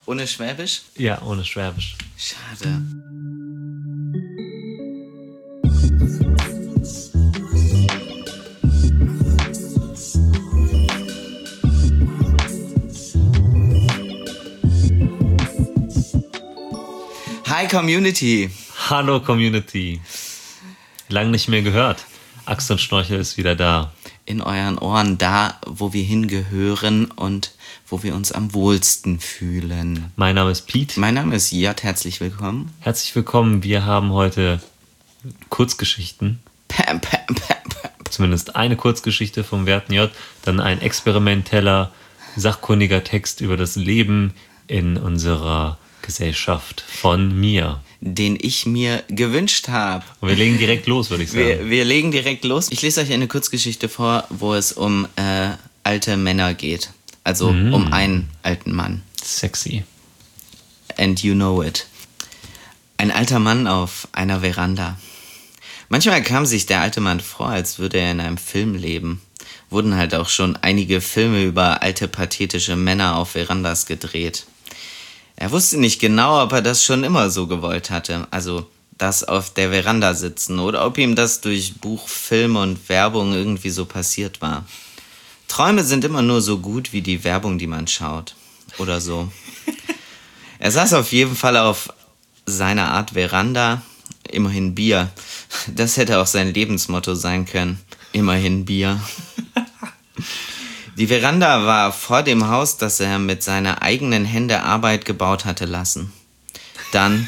Ohne Schwäbisch? Ja, ohne Schwäbisch. Schade. Hi Community. Hallo Community. Lang nicht mehr gehört. Axt und Schnorchel ist wieder da. In euren Ohren, da, wo wir hingehören und wo wir uns am wohlsten fühlen. Mein Name ist Piet. Mein Name ist J. Herzlich willkommen. Herzlich willkommen. Wir haben heute Kurzgeschichten. Pam. Zumindest eine Kurzgeschichte vom werten J. Dann ein experimenteller, sachkundiger Text über das Leben in unserer Gesellschaft von mir. Den ich mir gewünscht habe. Und wir legen direkt los, würde ich sagen. Wir legen direkt los. Ich lese euch eine Kurzgeschichte vor, wo es um alte Männer geht. Also um einen alten Mann. Sexy. And you know it. Ein alter Mann auf einer Veranda. Manchmal kam sich der alte Mann vor, als würde er in einem Film leben. Wurden halt auch schon einige Filme über alte, pathetische Männer auf Verandas gedreht. Er wusste nicht genau, ob er das schon immer so gewollt hatte, also das auf der Veranda sitzen, oder ob ihm das durch Buch, Film und Werbung irgendwie so passiert war. Träume sind immer nur so gut wie die Werbung, die man schaut, oder so. Er saß auf jeden Fall auf seiner Art Veranda, immerhin Bier. Das hätte auch sein Lebensmotto sein können, immerhin Bier. Die Veranda war vor dem Haus, das er mit seiner eigenen Hände Arbeit gebaut hatte lassen. Dann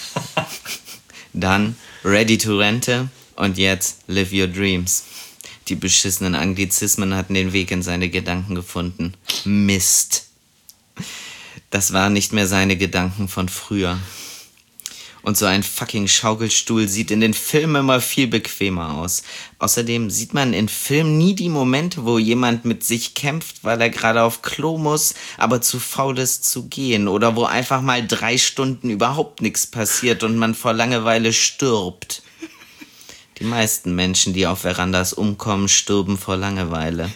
Ready to Rente und jetzt Live Your Dreams. Die beschissenen Anglizismen hatten den Weg in seine Gedanken gefunden. Mist. Das waren nicht mehr seine Gedanken von früher. Und so ein fucking Schaukelstuhl sieht in den Filmen immer viel bequemer aus. Außerdem sieht man in Filmen nie die Momente, wo jemand mit sich kämpft, weil er gerade auf Klo muss, aber zu faul ist zu gehen. Oder wo einfach mal 3 Stunden überhaupt nichts passiert und man vor Langeweile stirbt. Die meisten Menschen, die auf Verandas umkommen, stirben vor Langeweile.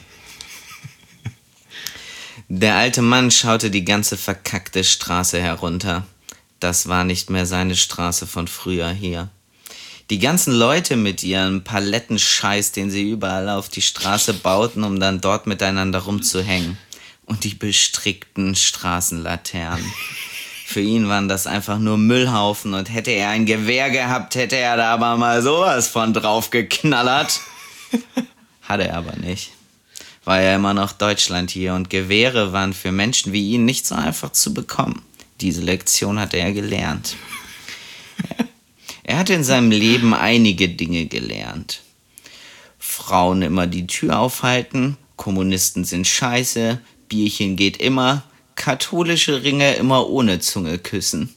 Der alte Mann schaute die ganze verkackte Straße herunter. Das war nicht mehr seine Straße von früher hier. Die ganzen Leute mit ihrem Palettenscheiß, den sie überall auf die Straße bauten, um dann dort miteinander rumzuhängen. Und die bestrickten Straßenlaternen. Für ihn waren das einfach nur Müllhaufen und hätte er ein Gewehr gehabt, hätte er da aber mal sowas von drauf geknallert. Hatte er aber nicht. War ja immer noch Deutschland hier und Gewehre waren für Menschen wie ihn nicht so einfach zu bekommen. Diese Lektion hatte er gelernt. Er hatte in seinem Leben einige Dinge gelernt. Frauen immer die Tür aufhalten, Kommunisten sind scheiße, Bierchen geht immer, katholische Ringe immer ohne Zunge küssen.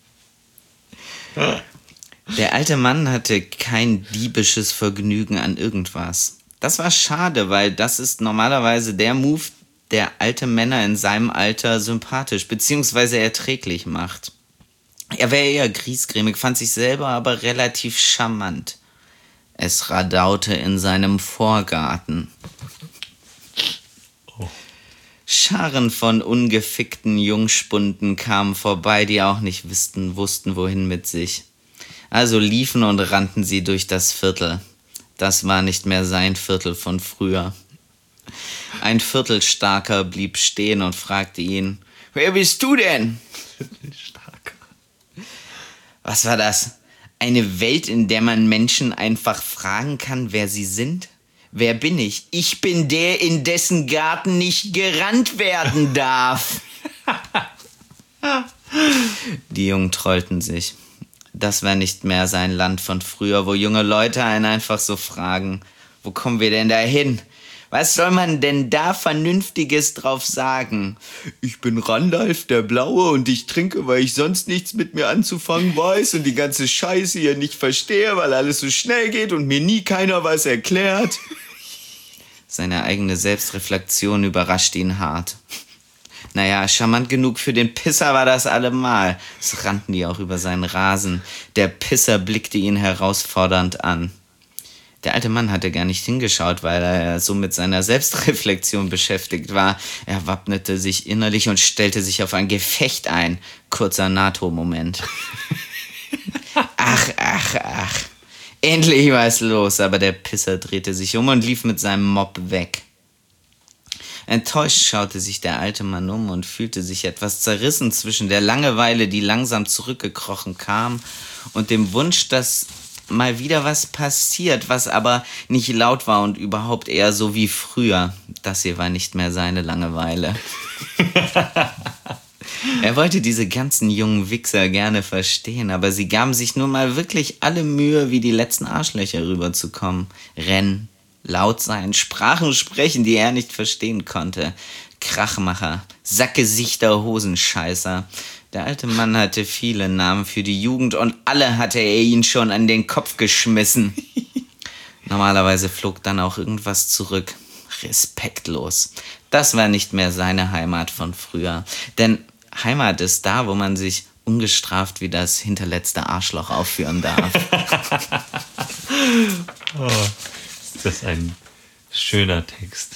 Der alte Mann hatte kein diebisches Vergnügen an irgendwas. Das war schade, weil das ist normalerweise der Move, der alte Männer in seinem Alter sympathisch bzw. erträglich macht. Er wäre eher griesgrämig, fand sich selber aber relativ charmant. Es radaute in seinem Vorgarten. Scharen von ungefickten Jungspunden kamen vorbei, die auch nicht wussten, wohin mit sich. Also liefen und rannten sie durch das Viertel. Das war nicht mehr sein Viertel von früher. Ein Viertelstarker blieb stehen und fragte ihn, »Wer bist du denn?« Viertelstarker. Was war das? Eine Welt, in der man Menschen einfach fragen kann, wer sie sind? Wer bin ich? Ich bin der, in dessen Garten nicht gerannt werden darf. Die Jungen trollten sich. Das war nicht mehr sein Land von früher, wo junge Leute einen einfach so fragen, wo kommen wir denn da hin? Was soll man denn da Vernünftiges drauf sagen? Ich bin Randalf, der Blaue, und ich trinke, weil ich sonst nichts mit mir anzufangen weiß und die ganze Scheiße hier nicht verstehe, weil alles so schnell geht und mir nie keiner was erklärt. Seine eigene Selbstreflexion überraschte ihn hart. Naja, charmant genug für den Pisser war das allemal. Es rannten die auch über seinen Rasen. Der Pisser blickte ihn herausfordernd an. Der alte Mann hatte gar nicht hingeschaut, weil er so mit seiner Selbstreflexion beschäftigt war. Er wappnete sich innerlich und stellte sich auf ein Gefecht ein. Kurzer NATO-Moment. Ach. Endlich war es los, aber der Pisser drehte sich um und lief mit seinem Mob weg. Enttäuscht schaute sich der alte Mann um und fühlte sich etwas zerrissen zwischen der Langeweile, die langsam zurückgekrochen kam, und dem Wunsch, dass mal wieder was passiert, was aber nicht laut war und überhaupt eher so wie früher. Das hier war nicht mehr seine Langeweile. Er wollte diese ganzen jungen Wichser gerne verstehen, aber sie gaben sich nun mal wirklich alle Mühe, wie die letzten Arschlöcher rüberzukommen. Rennen, laut sein, Sprachen sprechen, die er nicht verstehen konnte. Krachmacher, Sackgesichter, Hosenscheißer. Der alte Mann hatte viele Namen für die Jugend und alle hatte er ihnen schon an den Kopf geschmissen. Normalerweise flog dann auch irgendwas zurück. Respektlos. Das war nicht mehr seine Heimat von früher. Denn Heimat ist da, wo man sich ungestraft wie das hinterletzte Arschloch aufführen darf. Oh, ist das ein schöner Text.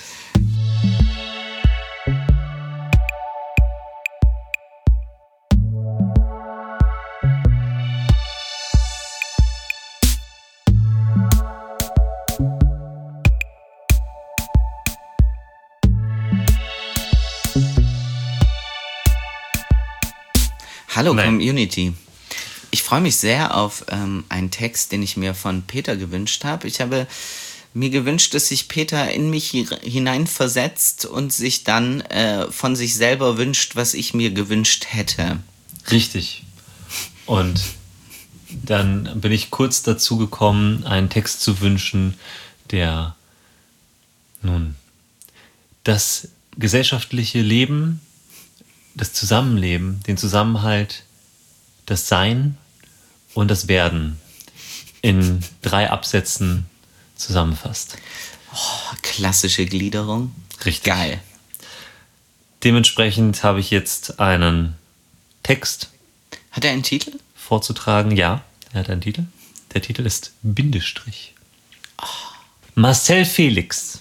Hallo Community. Ich freue mich sehr auf einen Text, den ich mir von Peter gewünscht habe. Ich habe mir gewünscht, dass sich Peter in mich hineinversetzt und sich dann von sich selber wünscht, was ich mir gewünscht hätte. Richtig. Und dann bin ich kurz dazu gekommen, einen Text zu wünschen, der nun das gesellschaftliche Leben, das Zusammenleben, den Zusammenhalt, das Sein und das Werden in 3 Absätzen zusammenfasst. Oh, klassische Gliederung. Richtig. Geil. Dementsprechend habe ich jetzt einen Text. Hat er einen Titel? Vorzutragen. Ja, er hat einen Titel. Der Titel ist Bindestrich. Oh. Marcel Felix.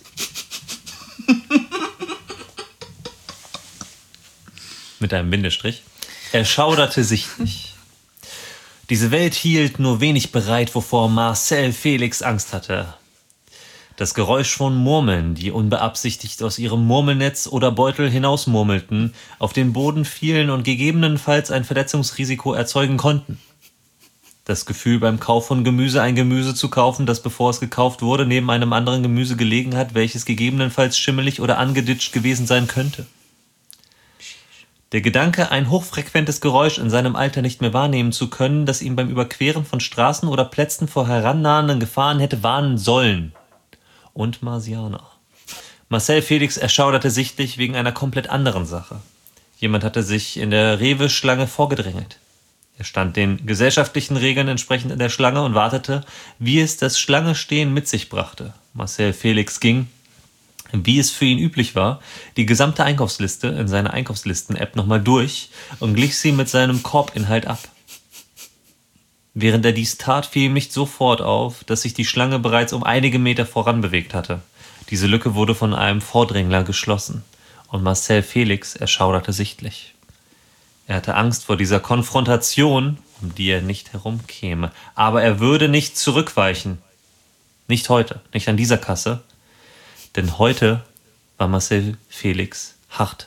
Mit einem Bindestrich. Er schauderte sichtlich. Diese Welt hielt nur wenig bereit, wovor Marcel Felix Angst hatte. Das Geräusch von Murmeln, die unbeabsichtigt aus ihrem Murmelnetz oder Beutel hinausmurmelten, auf den Boden fielen und gegebenenfalls ein Verletzungsrisiko erzeugen konnten. Das Gefühl beim Kauf von Gemüse, ein Gemüse zu kaufen, das bevor es gekauft wurde, neben einem anderen Gemüse gelegen hat, welches gegebenenfalls schimmelig oder angeditscht gewesen sein könnte. Der Gedanke, ein hochfrequentes Geräusch in seinem Alter nicht mehr wahrnehmen zu können, das ihn beim Überqueren von Straßen oder Plätzen vor herannahenden Gefahren hätte warnen sollen. Und Marsianer. Marcel Felix erschauderte sichtlich wegen einer komplett anderen Sache. Jemand hatte sich in der Rewe-Schlange vorgedrängelt. Er stand den gesellschaftlichen Regeln entsprechend in der Schlange und wartete, wie es das Schlange-Stehen mit sich brachte. Marcel Felix ging, wie es für ihn üblich war, die gesamte Einkaufsliste in seiner Einkaufslisten-App nochmal durch und glich sie mit seinem Korbinhalt ab. Während er dies tat, fiel ihm nicht sofort auf, dass sich die Schlange bereits um einige Meter voran bewegt hatte. Diese Lücke wurde von einem Vordrängler geschlossen und Marcel Felix erschauderte sichtlich. Er hatte Angst vor dieser Konfrontation, um die er nicht herumkäme, aber er würde nicht zurückweichen. Nicht heute, nicht an dieser Kasse. Denn heute war Marcel Felix hart.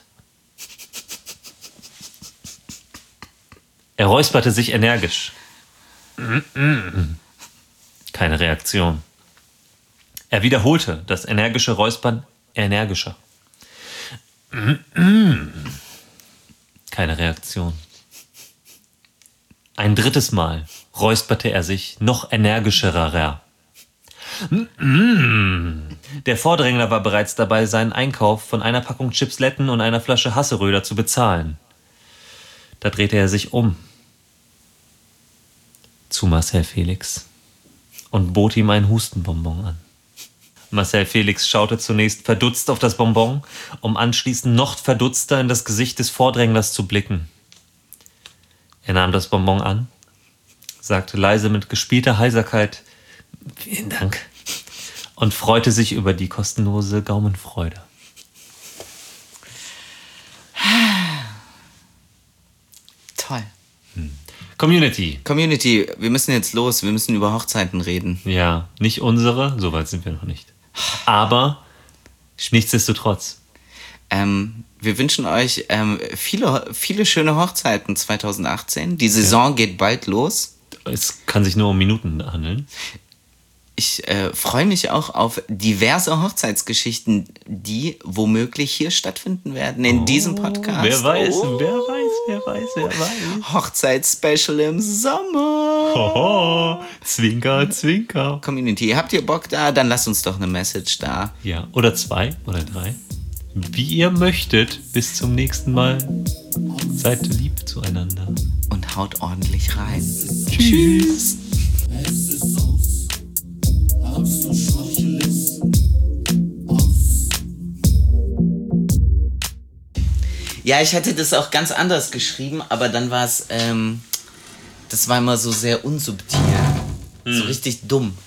Er räusperte sich energisch. Keine Reaktion. Er wiederholte das energische Räuspern energischer. Keine Reaktion. Ein drittes Mal räusperte er sich noch energischerer. Der Vordrängler war bereits dabei, seinen Einkauf von einer Packung Chipsletten und einer Flasche Hasseröder zu bezahlen. Da drehte er sich um zu Marcel Felix und bot ihm ein Hustenbonbon an. Marcel Felix schaute zunächst verdutzt auf das Bonbon, um anschließend noch verdutzter in das Gesicht des Vordränglers zu blicken. Er nahm das Bonbon an, sagte leise mit gespielter Heiserkeit: »Vielen Dank«, und freute sich über die kostenlose Gaumenfreude. Toll. Community. Community, wir müssen jetzt los. Wir müssen über Hochzeiten reden. Ja, nicht unsere, soweit sind wir noch nicht. Aber nichtsdestotrotz. Wir wünschen euch viele schöne Hochzeiten 2018. Die Saison geht bald los. Es kann sich nur um Minuten handeln. Ich freue mich auch auf diverse Hochzeitsgeschichten, die womöglich hier stattfinden werden in diesem Podcast. Wer weiß. Hochzeitsspecial im Sommer. Hoho, Zwinker, Zwinker. Community, habt ihr Bock da? Dann lasst uns doch eine Message da. Ja, oder 2 oder 3. Wie ihr möchtet. Bis zum nächsten Mal. Seid lieb zueinander. Und haut ordentlich rein. Tschüss. Ja, ich hätte das auch ganz anders geschrieben, aber dann war es, das war immer so sehr unsubtil. So richtig dumm.